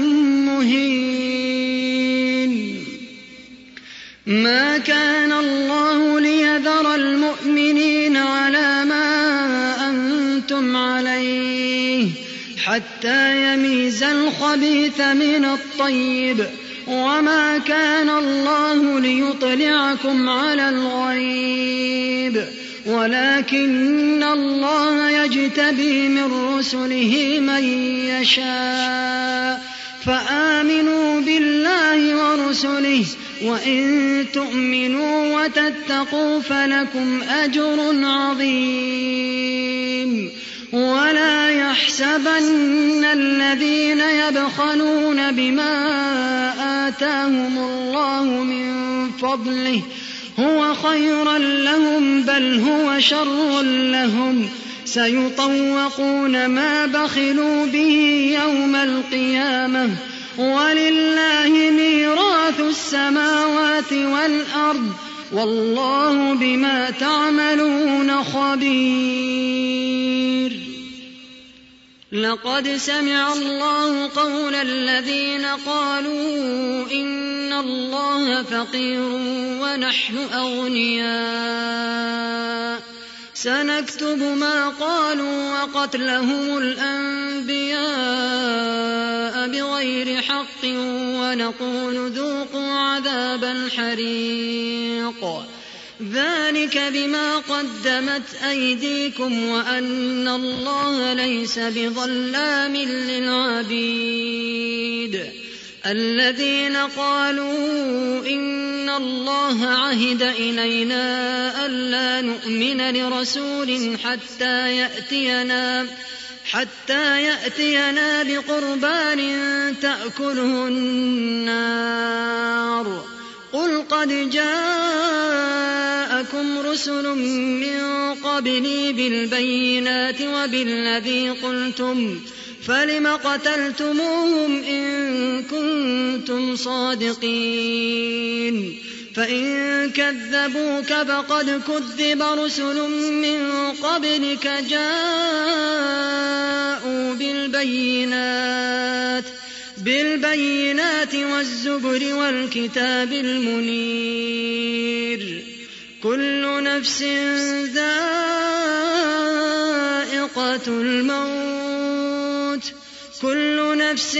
مهين ما كان الله ليذر المؤمنين على ما أنتم عليه حتى يميز الخبيث من الطيب وما كان الله ليطلعكم على الغيب ولكن الله يجتبي من رسله من يشاء فآمنوا بالله ورسله وإن تؤمنوا وتتقوا فلكم أجر عظيم ولا يحسبن الذين يبخلون بما آتاهم الله من فضله هو خيرا لهم بل هو شر لهم سيطوقون ما بخلوا به يوم القيامة ولله ميراث السماوات والأرض والله بما تعملون خبير لقد سمع الله قول الذين قالوا إن الله فقير ونحن أغنياء سنكتب ما قالوا وقتلهم الأنبياء بغير حق ونقول ذوقوا عذاب الحريق ذلك بما قدمت أيديكم وأن الله ليس بظلام للعبيد الذين قالوا إن الله عهد إلينا ألا نؤمن لرسول حتى يأتينا حتى يأتينا بقربان تأكله النار قل قد جاءكم رسل من قبلي بالبينات وبالذي قلتم فلم قتلتموهم إن كنتم صادقين فإن كذبوك فقد كذب رسل من قبلك جاءوا بالبينات بالبينات والزبر والكتاب المنير كل نفس ذائقة الموت كل نفس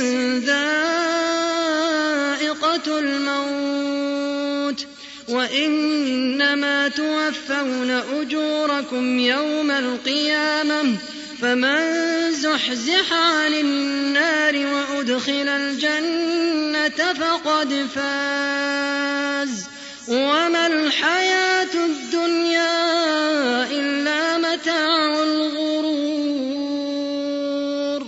ذائقة الموت وإنما توفون أجوركم يوم القيامة فمن زحزح عن النار وأدخل الجنة فقد فاز وما الحياة الدنيا إلا متاع الغرور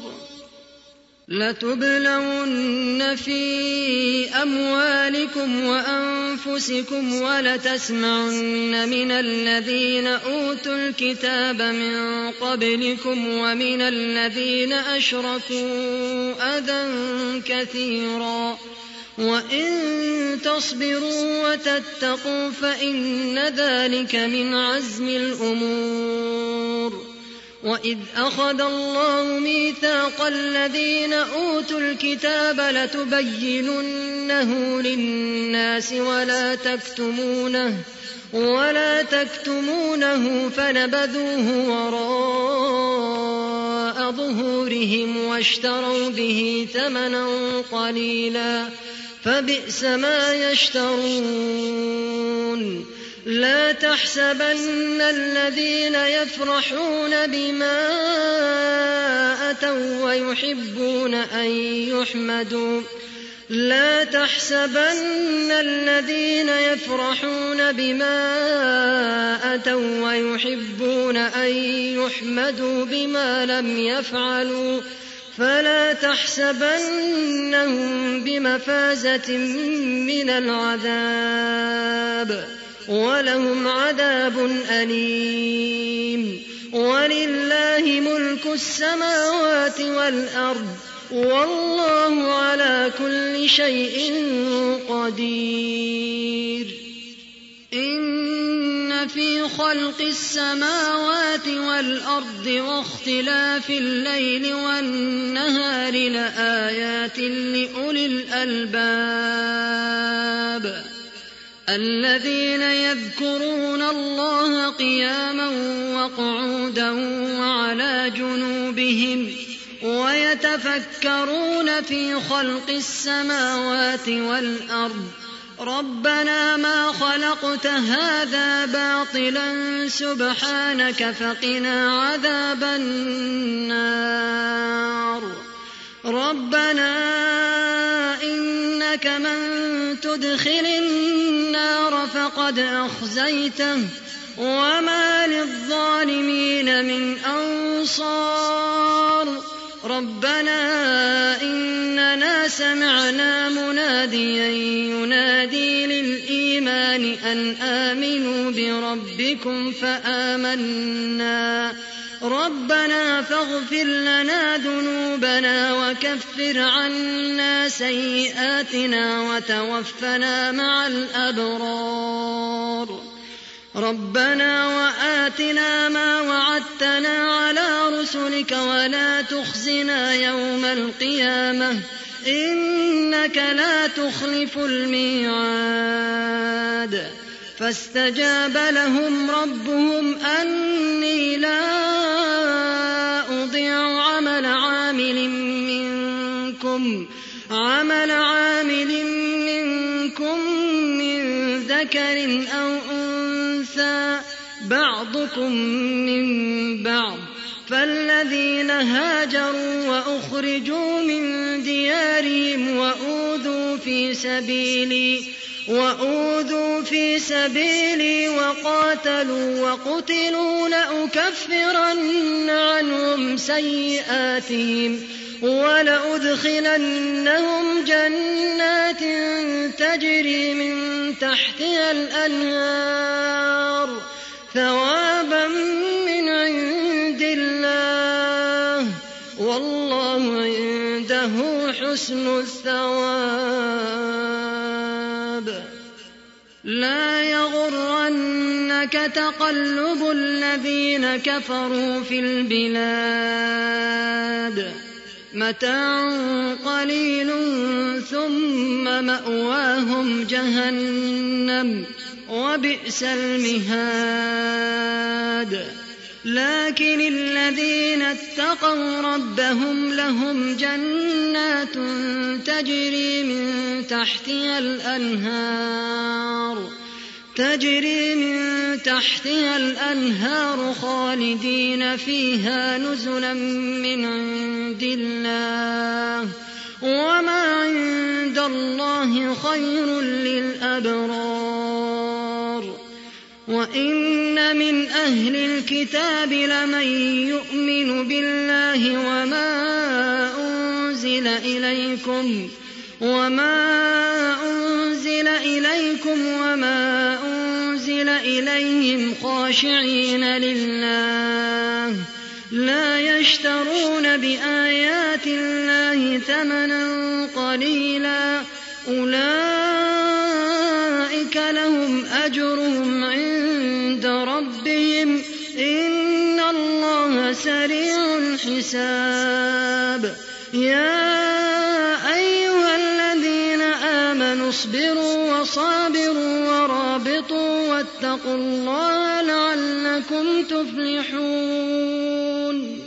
لتبلون في أموالكم وأنفسكم ولتسمعن من الذين أوتوا الكتاب من قبلكم ومن الذين أشركوا أذى كثيرا وإن تصبروا وتتقوا فإن ذلك من عزم الأمور وإذ أخذ الله ميثاق الذين أوتوا الكتاب لتبيننه للناس ولا تكتمونه ولا تكتمونه فنبذوه وراء ظهورهم واشتروا به ثمنا قليلا فبئس ما يشترون لا تحسبن الذين يفرحون بما أتوا ويحبون أن يحمدوا لا تحسبن الذين يفرحون بما أتوا ويحبون أن يحمدوا بما لم يفعلوا فلا تحسبنهم بمفازة من العذاب ولهم عذاب أليم ولله ملك السماوات والأرض والله على كل شيء قدير إن في خلق السماوات والأرض واختلاف الليل والنهار لآيات لأولي الألباب الذين يذكرون الله قياما وقعودا وعلى جنوبهم ويتفكرون في خلق السماوات والأرض ربنا ما خلقت هذا باطلا سبحانك فقنا عذاب النار ربنا إنك من تدخل النار فقد أخزيته وما للظالمين من أنصار ربنا إننا سمعنا مناديا ينادي للإيمان أن آمنوا بربكم فآمنا ربنا فاغفر لنا ذنوبنا وكفر عنا سيئاتنا وتوفنا مع الأبرار ربنا وآتنا ما وعدتنا على رسلك ولا تخزنا يوم القيامة إنك لا تخلف الميعاد فاستجاب لهم ربهم أني لا أضيع عمل عامل منكم عمل عامل منكم من ذكر أو أنثى بعضكم من بعض فالذين هاجروا وأخرجوا من ديارهم وأوذوا في سبيلي وأوذوا في سبيلي وقاتلوا وقتلوا لأكفرن عنهم سيئاتهم ولأدخلنهم جنات تجري من تحتها الأنهار ثوابا من عند الله والله عنده حسن الثواب. لا يغرنك تقلب الذين كفروا في البلاد متاع قليل ثم مأواهم جهنم وبئس المهاد. لكن الذين اتقوا ربهم لهم جنات تجري من تحتها الأنهار تجري من تحتها الأنهار خالدين فيها نزلا من عند الله وما عند الله خير للأبرار. وإن من أهل الكتاب لمن يؤمن بالله وما أنزل إليكم وما أنزل إليكم وما أنزل إليهم خاشعين لله لا يشترون بآيات الله ثمنا قليلا أولئك لهم أجرهم عند ربهم إن الله سريع الحساب. يا أيها الذين آمنوا اصبروا وصابروا ورابطوا واتقوا الله لعلكم تفلحون.